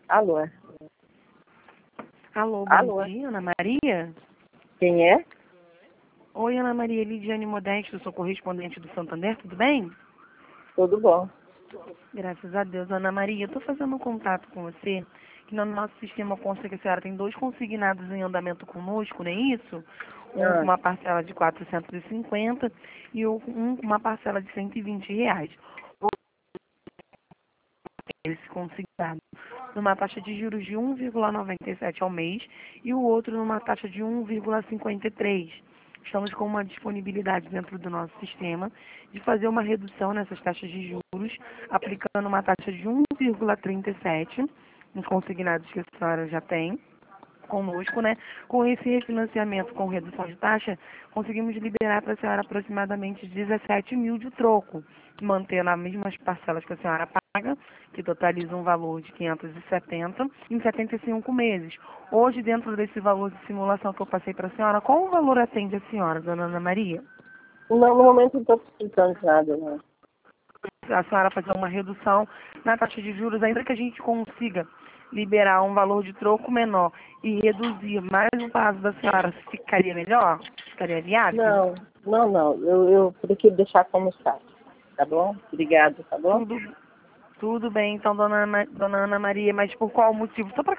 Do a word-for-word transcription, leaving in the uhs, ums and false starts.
Alô? Alô, bom Alô? dia, Ana Maria? Quem é? Oi, Ana Maria, Lidiane Modeste, eu sou correspondente do Santander, tudo bem? Tudo bom. Graças a Deus, Ana Maria, eu estou fazendo um contato com você, que no nosso sistema consta que a senhora tem dois consignados em andamento conosco, não é isso? Um com Ah, uma parcela de quatrocentos e cinquenta e um com uma parcela de cento e vinte reais. Esse consignado numa taxa de juros de um vírgula noventa e sete ao mês e o outro numa taxa de um vírgula cinquenta e três. Estamos com uma disponibilidade dentro do nosso sistema de fazer uma redução nessas taxas de juros, aplicando uma taxa de um vírgula trinta e sete nos consignados que a senhora já tem conosco, né? Com esse refinanciamento com redução de taxa, conseguimos liberar para a senhora aproximadamente dezessete mil de troco, mantendo as mesmas parcelas que a senhora paga, que totaliza um valor de quinhentos e setenta, em setenta e cinco meses. Hoje, dentro desse valor de simulação que eu passei para a senhora, qual o valor atende a senhora, dona Ana Maria? não, no momento não estou precisando de nada, não. A senhora fazer uma redução na taxa de juros, ainda que a gente consiga liberar um valor de troco menor e reduzir mais o prazo da senhora, ficaria melhor? Ficaria viável? Não, não, não. Eu, eu prefiro deixar como está. Tá bom? Obrigado, tá bom? Tudo, tudo bem, então, dona Ana, dona Ana Maria, mas por qual motivo? Só para